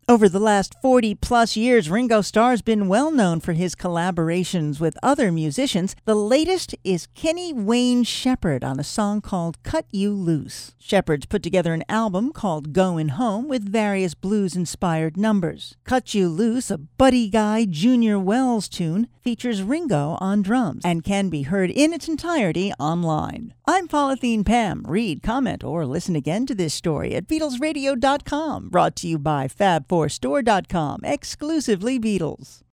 Over the last 40-plus years, Ringo Starr's been well known for his collaborations with other musicians. The latest is Kenny Wayne Shepherd on a song called Cut You Loose. Shepherd's put together an album called Goin' Home with various blues-inspired numbers. Cut You Loose, a Buddy Guy Junior Wells tune, features Ringo on drums and can be heard in its entirety online. I'm Polythene Pam. Read, comment, or listen again to this story at BeatlesRadio.com, brought to you by Fab4Store.com, exclusively Beatles.